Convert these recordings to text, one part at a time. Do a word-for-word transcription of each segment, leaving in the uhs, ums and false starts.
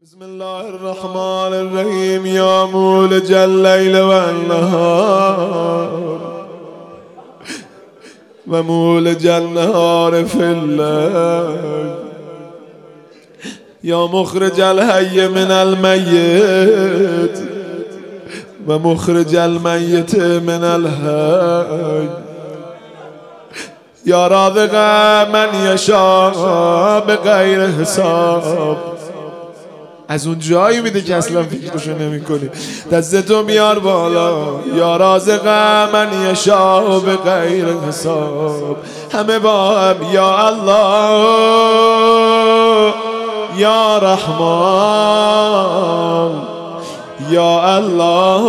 بسم الله الرحمن الرحيم يا مولج الليل والنهار ومولج النهار في الليل يا مخرج الحي من الميت ومخرج الميت من الحي يا رازق من يشاء بغیر حساب. از اون جایی میده که اصلا فکرشو نمی کنی. دست تو میار بالا یا رازق من یشاء بغیر حساب. همه با هم یا الله یا رحمان یا الله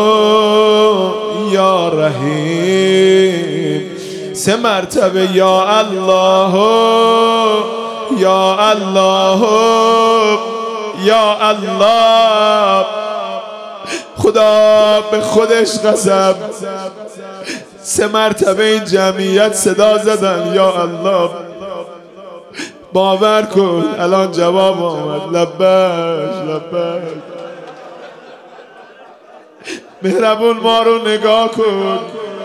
یا رحیم. سه مرتبه یا الله یا الله یا الله. خدا به خودش قسم سه مرتبه این جمعیت صدا زدن یا الله. باور کن الان جواب آمد. لبش لبش. مهربون ما رو نگاه کن.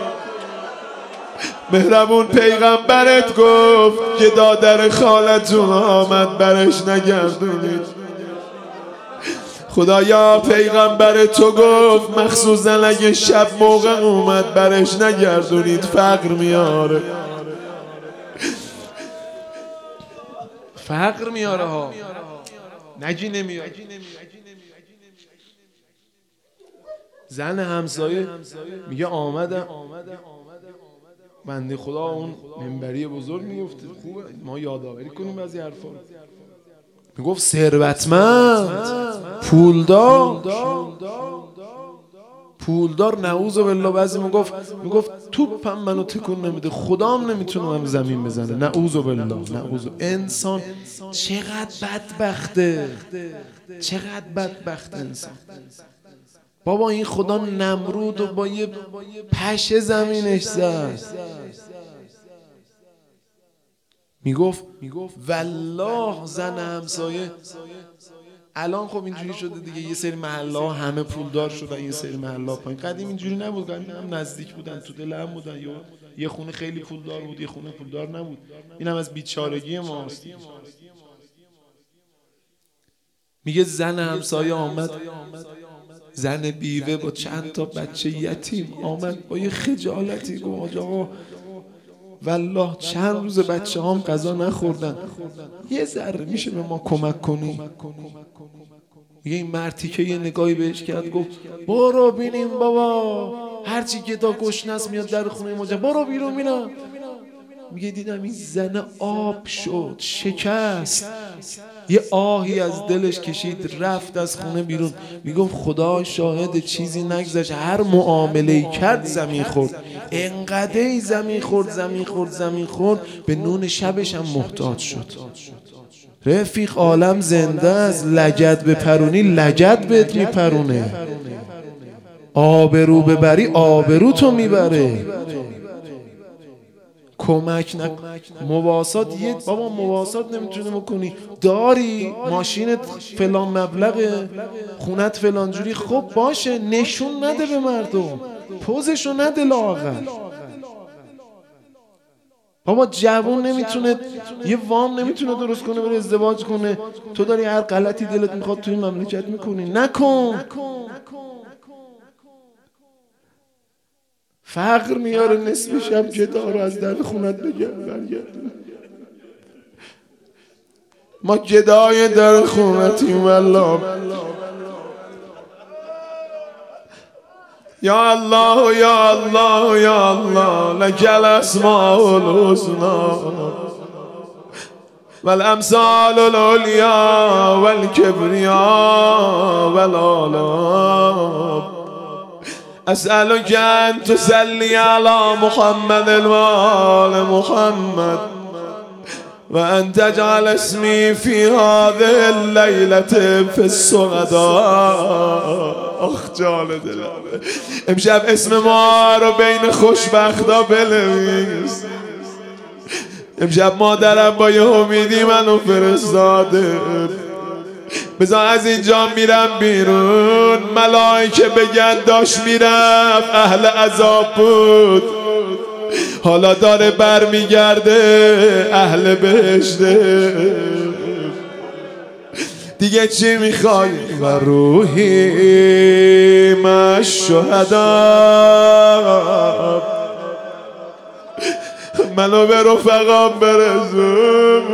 مهربون پیغمبرت گفت که دادر خالتون آمد برش نگردونید. خدایا پیغمبر تو گفت مخصوصا اگه شب موقع اومد برش نگردونید، فقر میاره. فقر میاره ها، نجی نمیاره. زن همسایه میگه آمدم. بنده خدا اون منبری بزرگ میگفت خوبه ما یادآوری کنیم بعضی حرفا. میگفت ثروتمند، پولدار، پولدار نعوذ بالله. بعضی میگفت میگفت توپم منو تکون نمیده، خدام نمیتونه منو زمین بزنه. نعوذ بالله. نعوذ. انسان چقدر بدبخته، چقدر بدبخت انسان. بابا این خدا نمرود و با یه پشه زمینش زد. میگفت والله زن همسایه. الان خب اینجوری شده دیگه، یه سری محله ها همه پولدار شدن، یه سری محله ها پایین. قدیم اینجوری نبود، قدیم هم نزدیک بودن، تو دل هم بودن. یا یه خونه خیلی پولدار بود، یه خونه پولدار نبود. این هم از بیچارگی ماست. میگه زن همسایه آمد، زن بیوه با چند تا بچه یتیم آمد با یه خجالتی. گفت آقا والله چند روز بچه هام غذا نخوردن، یه ذره میشه به ما کمک کنی؟ میگه این مرتی که یه نگاهی بهش کرد گفت برو بینیم بابا، هرچی که تا گشنس میاد در خونه ما، برو بیرون بینم. میگه دیدم این زن آب شد، شکست، یه آهی از دلش کشید، رفت از خونه بیرون. میگفت خدا شاهد چیزی نگذشت، هر معامله‌ای کرد زمین خورد. انقدری زمین خورد زمین خورد زمین خورد به نون شبش هم محتاج شد. رفیق عالم زنده از لگد بپرونی لگد بهت میپرونه. آبرو ببری آبرو تو میبره. کمک نک مواسات. یه بابا مواسات نمیتونی بکنی. داری ماشینت فلان مبلغه، خونت فلان جوری، خب باشه نشون نده به مردم، پوزشو نده لااقل. بابا جوون نمیتونه یه وام نمیتونه درست کنه بره ازدواج کنه، تو داری هر غلطی دلت میخواد توی مملکت میکنی. نکن. فقر میاره نصف شب گدا رو از در خونت بگرد برگردونه. ما گدای در خونتیم والله. یا الله یا الله یا الله لک الاسماء الحسنی والامثال العلیا والکبریا والآلام. اسألك ان تصلي على محمد وآل محمد وان تجعل اسمي في هذه الليلة في السعداء. آخ جان دلم، امشب اسم ما رو بین خوشبختا بنویس. امشب مادرم با یه امیدی منو فرستاده. بذار از اینجا میرم بیرون، ملائکه بگن داشت میرم اهل عذاب بود، حالا داره بر میگرده اهل بهشته. دیگه چی میخوای؟ و روحی ما شهدا، منو به رفقام برسون.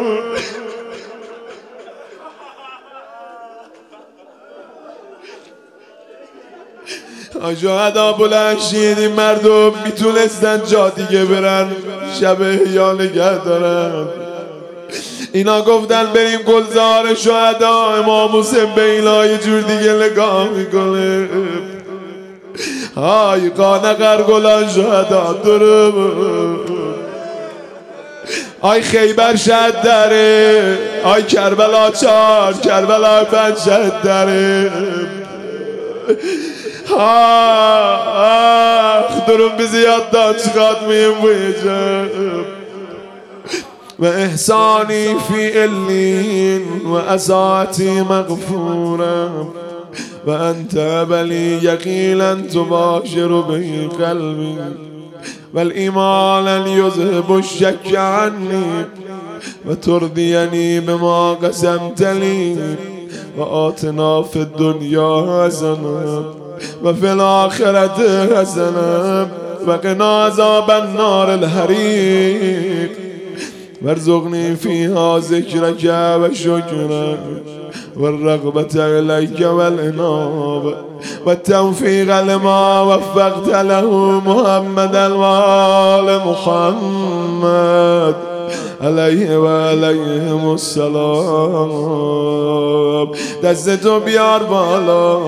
شهدا بلند شید، این مردم میتونستن جا دیگه برن، شب احیا نگه دارن. اینا گفتن بریم گلزار شهدا. امام حسین به اینا یه جور دیگه نگاه میکنه. های قانقر گلان شهدا درم، آی خیبر شد داره، آی کربلا چار کربلا پنج شد داره. آخ درم بزیاد داد چقدر میم بویجم. و احسانی فی علین و اساعتی مغفورم و انت بلی یقیلا تباشر به قلبی والایمان ان یذهب الشک عنی و ترضینی بما قسمت لی و آتنا فی الدنیا حسنه و فی الاخرة حسنه و قنا عذاب النار الحریق وارزقنی فیها ذکرک و شکرک والرغبة الیک والانابة والتوفیق لما وفقت له محمد و آل محمد علیه و علیهم السلام. دستتو بیار بالا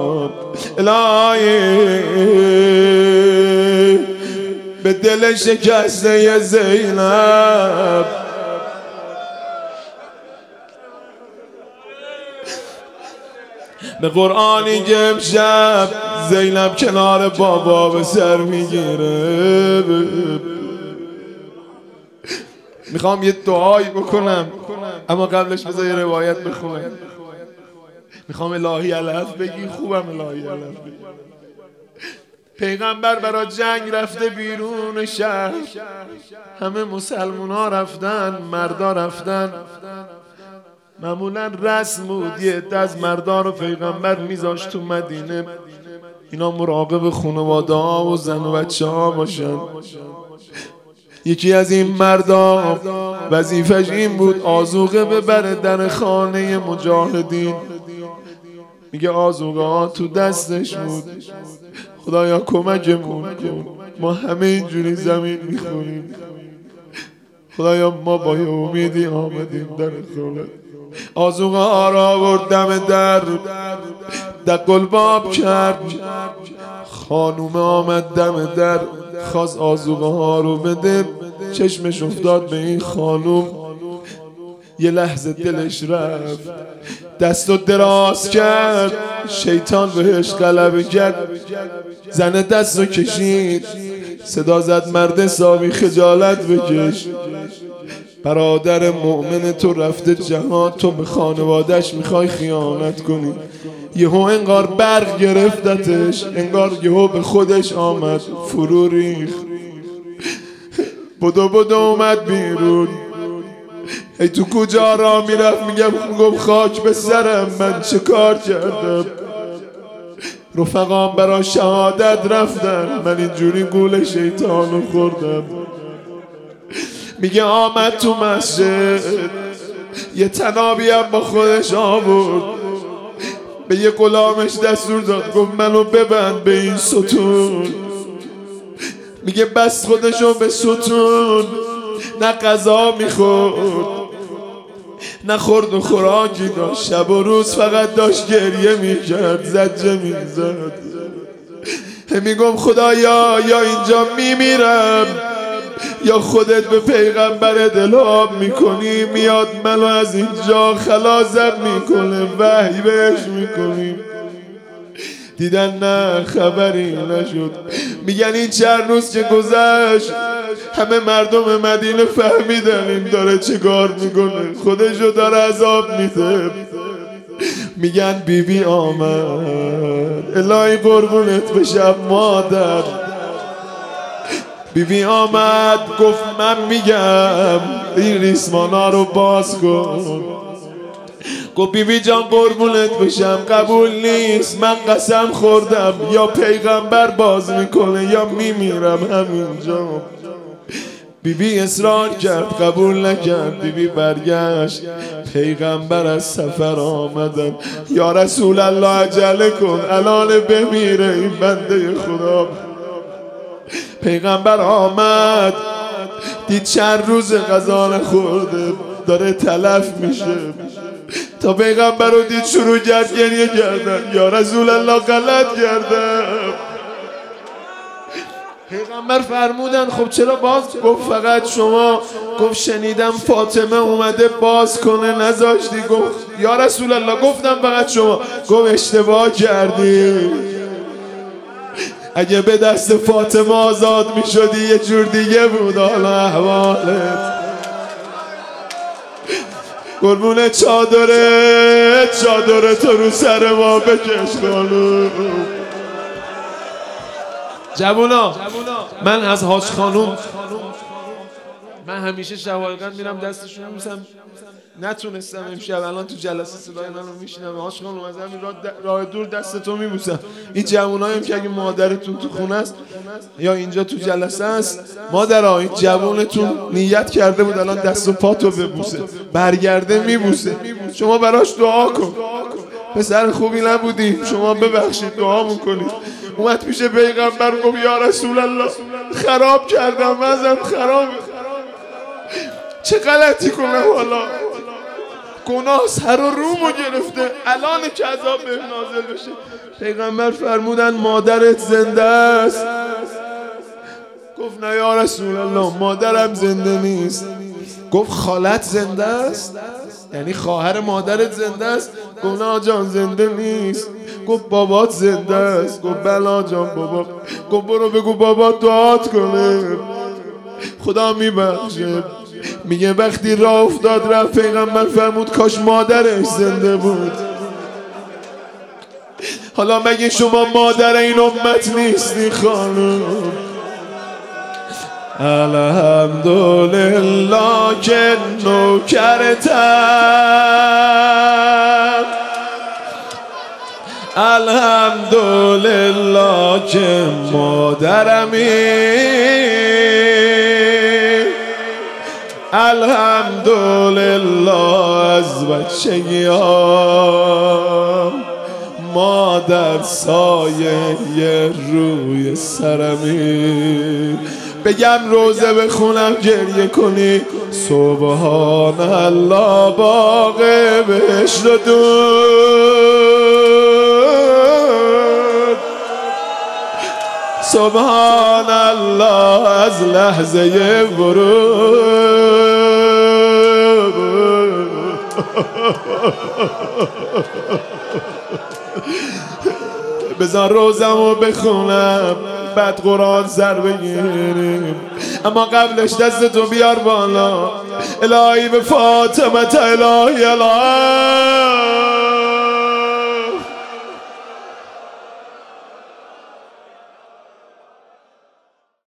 الهی، به دل شکسته زینب به قرآنی که امشب زینب کنار بابا به سر میگیره. میخوام یه دعایی بکنم اما قبلش بذار یه روایت بخونم. میخوام الهی علف بگی، خوبم الهی علف بگی. پیغمبر برای جنگ رفته بیرون شهر، همه مسلمان ها رفتن، مردا رفتن. معمولا رسم بود یه عده از مردا رو پیغمبر میذاشت تو مدینه، اینا مراقب خانواده ها و زن و بچه ها باشن. یکی از این مردا وظیفش این بود آذوقه ببره در خانه مجاهدین. میگه آذوقه ها تو دستش بود، خدایا کمکمون کن، ما همه اینجوری زمین میخوریم، خدایا ما با یه امیدی آمدیم در خونه. آذوقه ها را آورد دم در، دق الباب کرد. خانومه آمد دم در، خواست آذوقه ها رو بده. چشمش افتاد به این خانوم، یه لحظه دلش رفت، دستو دراز کرد، شیطان بهش غلبه کرد. زن دستو کشید، صدا زد مرد حسابی خجالت بکش، برادر مؤمن تو رفته جهاد، تو به خانوادش میخوای خیانت کنی. یهو انگار برق گرفتتش، انگار یهو به خودش آمد، فرو ریخت، بدو بدو اومد بیرون. ای تو کجا را میرفت؟ میگم گفت خاک به سرم، من چه کار کردم؟ رفقام برا شهادت رفتن، من اینجوری گول شیطانو خوردم. میگه آمد تو مسجد، یه تنابی هم با خودش آورد، به یه غلامش دستور داد، گفت منو ببند به این ستون. میگه بس خودشو به ستون، نه غذا میخورد نه خورد و خوراکی داشت، شب و روز فقط داشت گریه میکرد، زجه میزد. میگم خدایا یا اینجا میمیرم یا خودت به پیغمبرت الهام میکنی، میاد منو از اینجا خلاصم میکنه، وحی بهش میکنی. دیدن نه خبری نشد. میگن این چند روز که گذشت همه مردم مدینه فهمیدن این داره چه کار میکنه، خودشو داره عذاب میده. میگن بیبی آمد. الهی قربونت بشم مادر. بیبی آمد گفت من میگم این ریسمانا رو باز کن. گفت بیبی جان قربونت بشم قبول نیست، من قسم خوردم یا پیغمبر باز میکنه یا میمیرم همینجا. بیبی اصرار کرد قبول نکرد. بیبی برگشت، پیغمبر از سفر آمدن. یا رسول الله عجله کن الان بمیره این بنده خدا. پیغمبر آمد دید چند روز غذا نخورده داره تلف میشه. تا پیغمبر رو دید شروع کرد گریه کردن. یا رسول الله غلط کردم. پیغمبر فرمودن خب چرا باز؟ گفت فقط شما. گفت شنیدم فاطمه اومده باز کنه نذاشتی. گفت یا رسول الله گفتم فقط شما. گفت اشتباه کردی، اگه به دست فاطمه آزاد می شدی یه جور دیگه بود حالا احوالت. قربون چادره چادره تو رو سر ما بکش خانوم. جوونا من از حاج خانوم من همیشه شوالقت میرم دستشون میبوسم. نتونستم امشب الان تو جلسه صدای منو میشنم. حاج خانوم از همین راه, راه دور دستتو میبوسم. این جوونایم که اگه مادرتون تو خونه است یا اینجا تو جلسه است، مادرها این جوونتون نیت کرده بود الان دست و پاتو ببوسه، برگرده میبوسه. شما براش دعا کن. پسر خوبی نبودی شما ببخشید دعا میکنید. اومد پیش پیغمبر گفت یا رسول الله خراب کردم وضعم خرابه، چه غلطی کنم حالا؟ گناه سر و رومو گرفته الان که عذاب به نازل بشه. پیغمبر فرمودن مادرت زنده است. گفت نه یا رسول الله مادرم زنده نیست. گفت خالت زنده است؟ یعنی خواهر مادرت زنده است؟ گفت نه جان زنده نیست. گفت بابات زنده است؟ گفت بلا جان بابا. گفت برو بگو بابات دعات کنه خدا میبخشه. میگه وقتی راه افتاد رفت پیغمبر فرمود کاش مادرش زنده بود. حالا مگه شما مادر این امت نیستی خانم؟ الحمدلله که نوکرتم، الحمدلله که مادرمی، الحمدلله از بچگی‌ام مادر سایه روی سرمی. بگم روزه بخونم گریه کنی سبحان الله باغ بهشت و دود، سبحان الله از لحظه ورود. بذار روزمو بخونم بعد قرآن سر بگیریم، اما قبلش دستتو بیار بالا. الهی به فاطمه الهی الهی